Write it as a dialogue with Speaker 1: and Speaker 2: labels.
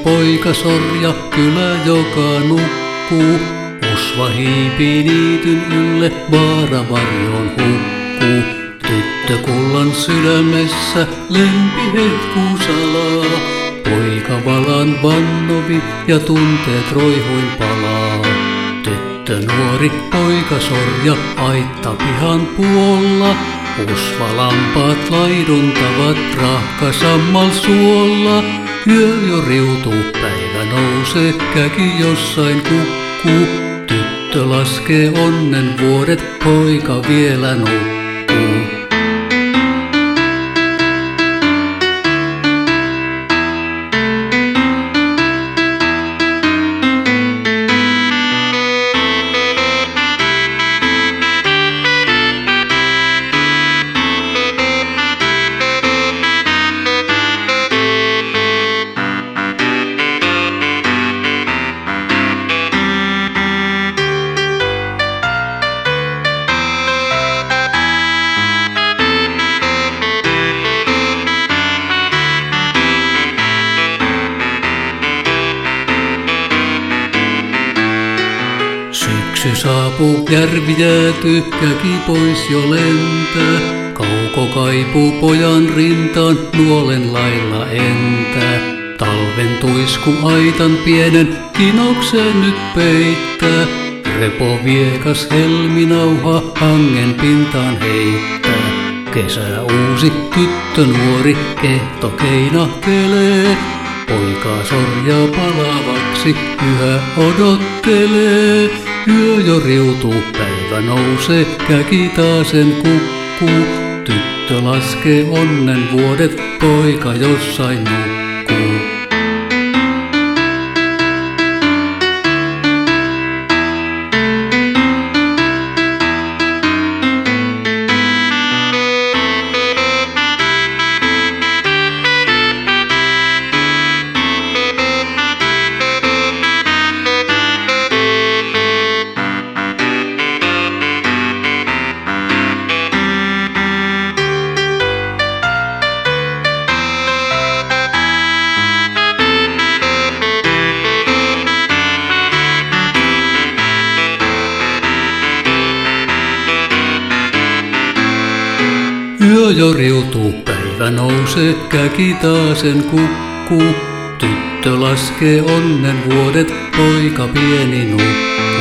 Speaker 1: poika sorja, kylä joka nukkuu. Usva hiipii niityn ylle, vaara varjoon hukkuu. Tyttö kullan sydämessä, lempi hehkuu salaa. Poika valan vannovi ja tunteet roihuin palaa. Tyttö nuori, poika sorja, aitta pihan puolla. Usva lampaat laiduntavat rahka sammal suolla. Yö jo riutuu, päivä nousee, käki jossain kukkuu. Tyttö laskee onnen vuodet, poika vielä nukkuu. Syksy saapuu, järvi jäätyy, käki pois jo lentää. Kauko kaipuu pojan rintaan, nuolen lailla entää. Talven tuisku aitan pienen kinokseen nyt peittää. Repo viekas helminauha hangen pintaan heittää. Kesä uusi, tyttö nuori, ehto keinahtelee. Poika sorjaa palavaksi, yhä odottelee. Yö jo riutuu, päivä nousee, käki taasen kukkuu. Tyttö laskee onnen vuodet, poika jossain nukkuu. Yö jo riutuu, päivä nousee, käki taasen kukkuu. Tyttö laskee onnen vuodet, poika pieni nukkuu.